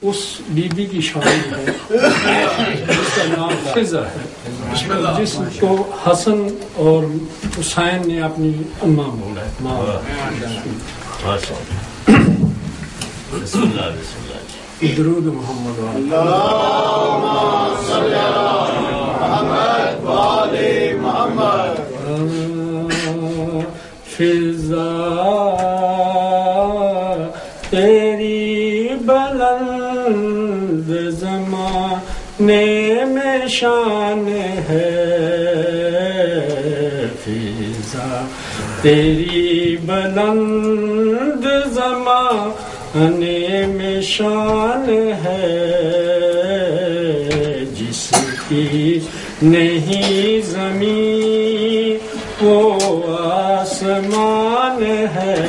Us be be کی شادی ہے جس کا نام فضہ ہے، جس کو حسن اور حسین نے اپنی اماں بولا ہے، ماں۔ بسم اللہ بسم اللہ۔ درود محمد اللہم صلی علی محمد و آل محمد۔ فضا تیری بلند زمانے میں شان ہے، فضا تیری بلند زمانے میں شان ہے، جس کی نہیں زمین وہ آسمان ہے،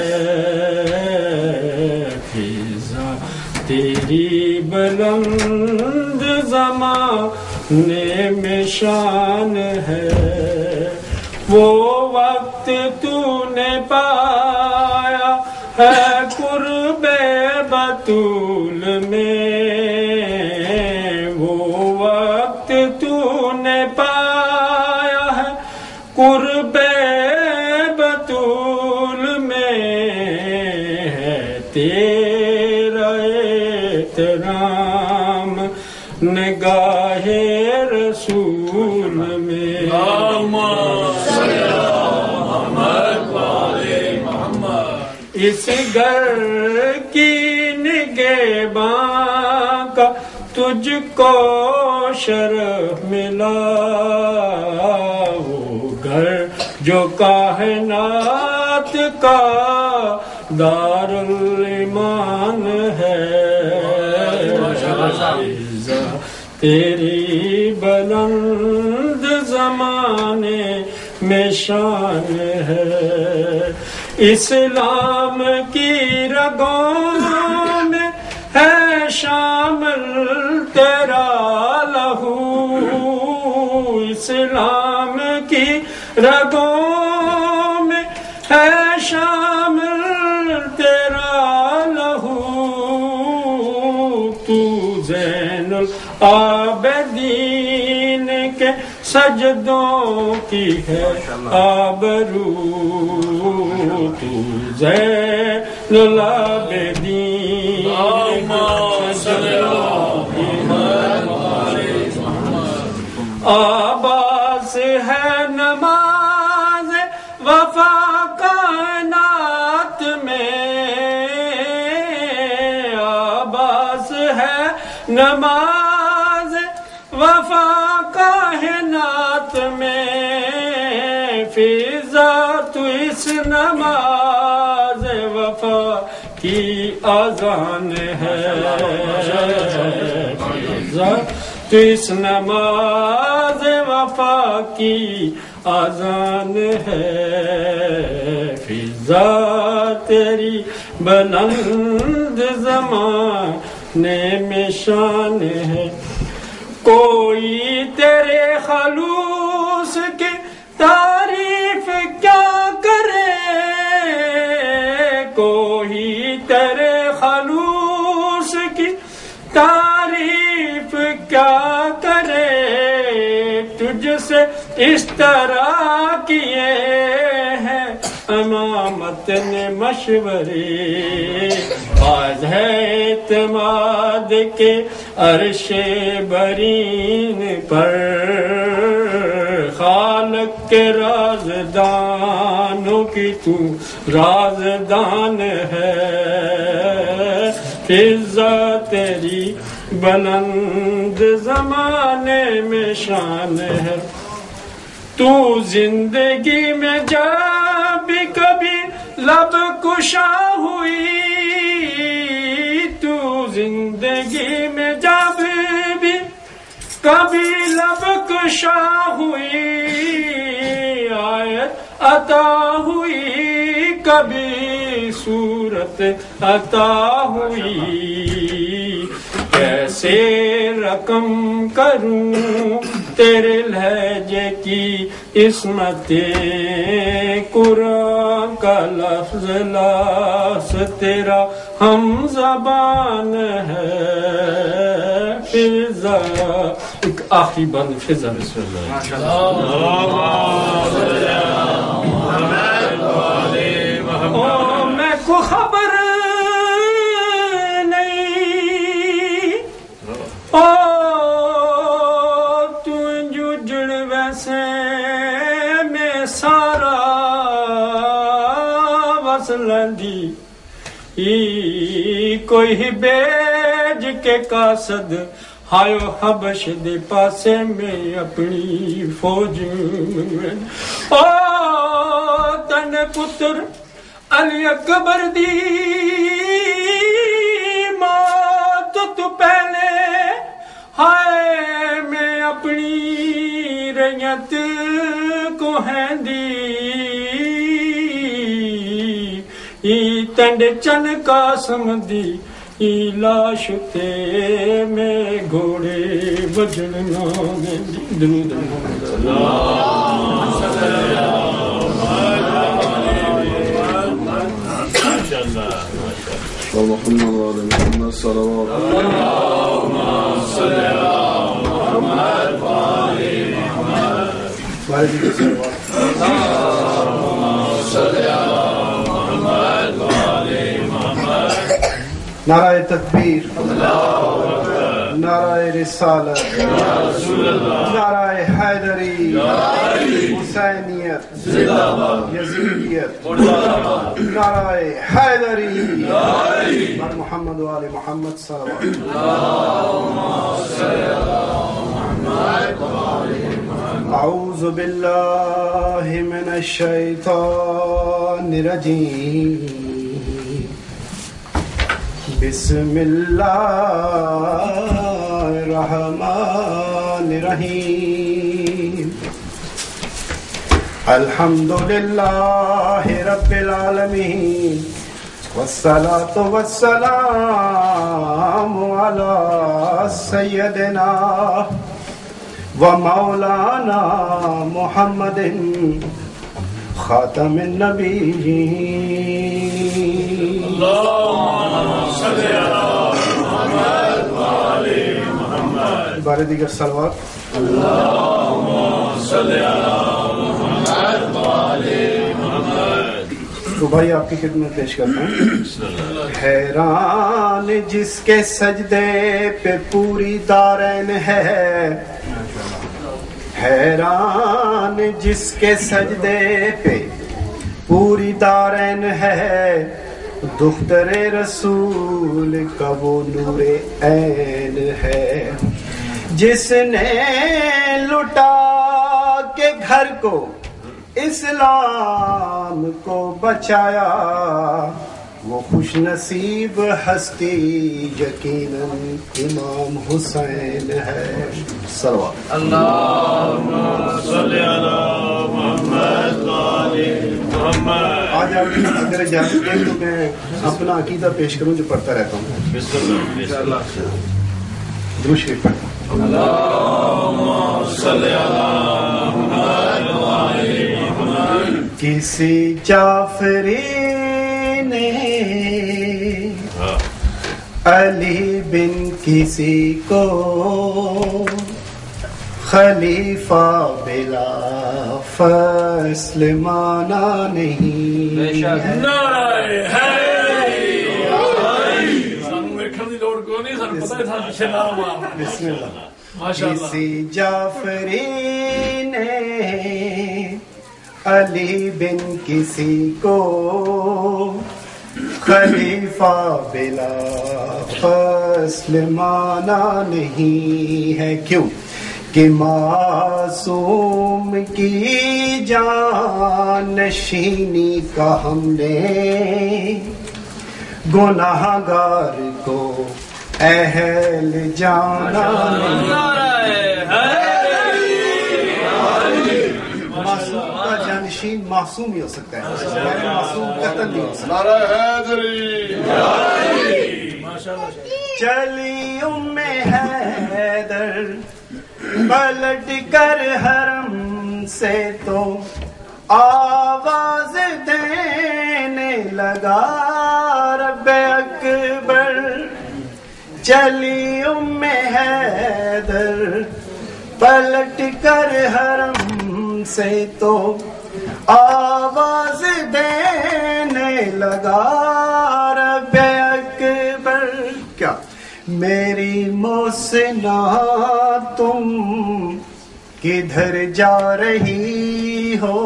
فضا تیری بلند زمانے میں شان ہے، وہ وقت تو نے پایا ہے قرب بطول میں، وہ وقت تو نے پایا ہے قرب بطول میں، ہے تیرا احترام نگاہ رسول میں۔ اس گھر کی نگہباں کا تجھ کو شرف ملا، وہ گھر جو کائنات کا دارالایمان ہے، تیری بلند زمانے میں شان ہے، اسلام کی رگوں میں ہے شامل تیرا لہو، اسلام کی رگوں میں ہے شامل تیرا لہو، تو زین العابدین کے سجدوں کی ہے آبرو، تو زین العابدین آباس ہے نماز وفا کائنات میں، آباس ہے نماز وفا کائنات میں، فضا تو اس نماز وفا کی اذان ہے، فضا تو اس نماز وفا کی اذان ہے، فضا تیری بلند زمانے میں شان ہے، کوئی تیرے خلوص کی تعریف کیا کرے، کوئی تیرے خلوص کی تعریف کیا کرے، تجھ سے اس طرح کیے ہیں امامت نے مشورے، باز ہے اعتماد کے عرش برین پر، خالق کے رازدانوں کی تو رازدان ہے، فضا تیری بلند زمانے میں شان ہے، تو زندگی میں جب بھی کبھی لب کشا ہوئی، تو زندگی میں جب بھی کبھی لب کشا ہوئی، آیت عطا ہوئی کبھی صورت عطا ہوئی، کیسے رقم کروں تیرے لہجے کی عصمت، قرآن کا لفظ لاس تیرا ہم زبان ہے، فضا ایک آخری بند فضا بسم اللہ میں کو خبر نہیں تو جو جڑ ویسے میں سارا وصلن دی کوئی بیج کے قاصد ہایو حبش دے پاسے میں اپنی فوج او تن پتر علی اکبر دی موت تو پہلے ہائے میں اپنی ریت کو ہیندی تنڈ چن قاسم دی لاش تے میں گھوڑے بجن نہ درود اللهم صل على محمد وعلى محمد نعرہ تکبیر نعرہ رسالت نعرہ حیدری حسینیت یزیدیت نعرہ حیدری بر محمد و آل محمد صلوات اعوذ باللہ من الشیطان الرجیم بسم اللہ الرحمن الرحیم الحمدللہ رب العالمین والصلاة والسلام علی سیدنا ومولانا محمد خاتم النبیین بارے دیگر صلوات اللہم صلی علی محمد تو بھائی آپ کی خدمت پیش کرتا ہوں حیران جس کے سجدے پہ پوری دارین ہے حیران جس کے سجدے پہ پوری دارین ہے دختر رسول کا وہ نور عین ہے جس نے لٹا کے گھر کو اسلام کو بچایا وہ خوش نصیب ہستی یقیناً امام حسین ہے صلوات اللہم صلی علی محمد وعلی محمد آج آپ اگر اجازت دیں تو میں اپنا عقیدہ پیش کروں جو پڑھتا رہتا ہوں درود شریف پڑھتا ہوں اللہم صلی علی محمد وعلی محمد کسی جعفری نے علی بن کسی کو خلیفہ بلا فصل مانا نہیں بسم اللہ کسی جعفری نے علی بن کسی کو خلیفہ بلا فصل مانا نہیں ہے کیوں کہ معصوم کی جان نشینی کا ہم نے گناہگار کو اہل جانا معصوم کا جانشین معصوم ہی ہو سکتا ہے معصوم قتل نہیں ہو سکتا چلی ام حیدر پلٹ کر حرم سے تو آواز دینے لگا رب اکبر چلی حیدر پلٹ کر حرم سے تو آواز دینے لگا رب اکبر. کیا میری محسنہ تم کدھر جا رہی ہو؟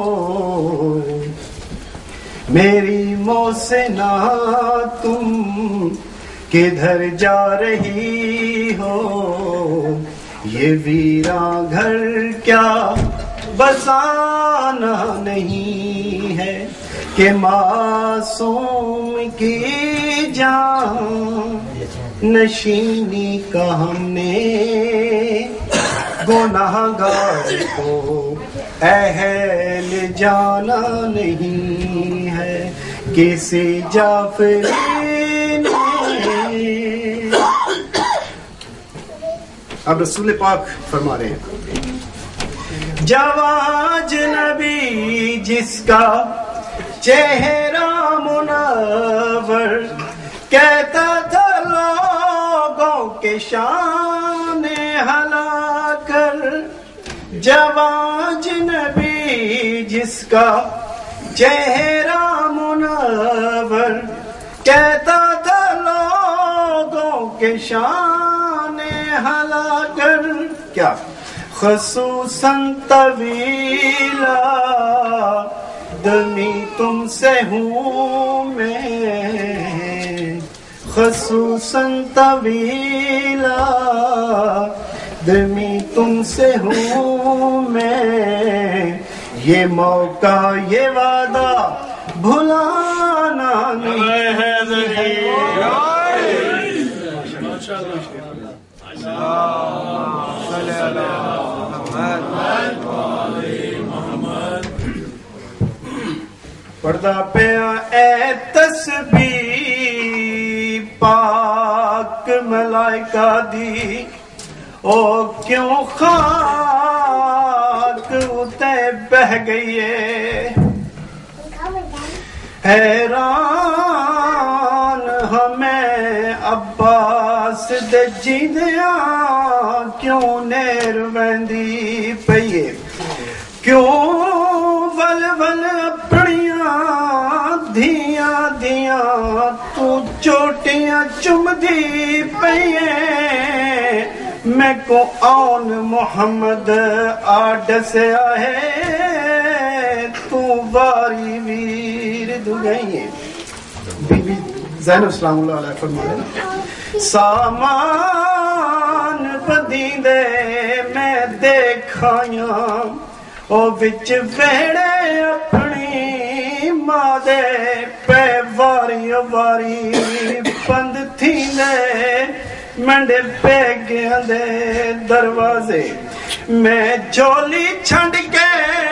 میری محسنہ تم کدھر جا رہی ہو؟ یہ ویراں گھر کیا بسانا نہیں ہے کہ معصوم کی جان نشینی کا ہم نے گناہگار کو اہل جانا نہیں ہے. کسی جعفری نے. اب رسول پاک فرما رہے ہیں جواج نبی جس کا چہرہ منور کہتا تھا لوگوں کے شان ہلا کر. جواج نبی جس کا چہرہ منور کہتا تھا لوگوں کے شان ہلا کر. کیا خصوصاً طویلا دمی تم سے ہوں میں، خصوصاً طویلا دمی تم سے ہوں میں. یہ موقع یہ وعدہ بھلانا نہیں ہے. پردہ پیا اے تسبیح پاک ملائکہ دی، او کیوں خاک اتے بہ گئی ہے. حیران ہمیں عباس دے جیندیاں کیوں نیر ویندی پئیے، کیوں ول ول اپنیاں دھیاں دیاں تو چوٹیاں چمدی پئیے. میں کو آن محمد آڈ سے آئے تو واری ویر دو گئی. بی بی زینب السلام اللہ علیہ فرمائے سامان بدیندے میں دیکھایاں او بچ ویڑے اپنی ماں دے پہ واری واری بند تھیندے منڈے پہ گیا دے دروازے. میں جھولی چھنڈ کے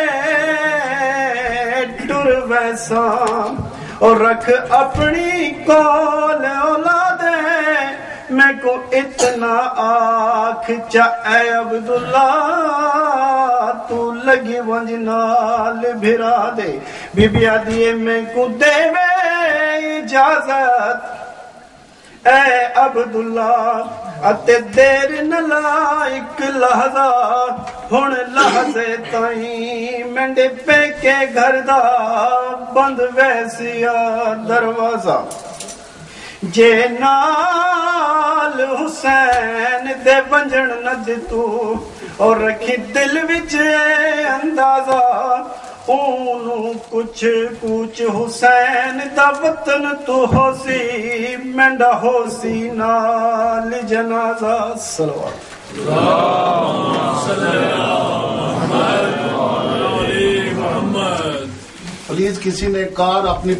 ٹر ویساں اور رکھ اپنی کول اولادے. میں کو اتنا آنکھ چا اے عبداللہ تو لگی ونج نال بھرا دے. بی بی آدیے میں کو دے میں اجازت اے عبداللہ اتے دیر نہ لائک لحظہ ہن لحظے تائیں منڈے پہ کے گھر دا بند ویسیا دروازہ. جے نال حسین دے ونجن نہ دتو اور رکھی دل وچ اندازہ اونوں کچھ کچھ حسین دا وطن تو ہو سی منڈا ہو سی نال جنازہ. صلوات پلیز کسی نے کار اپنی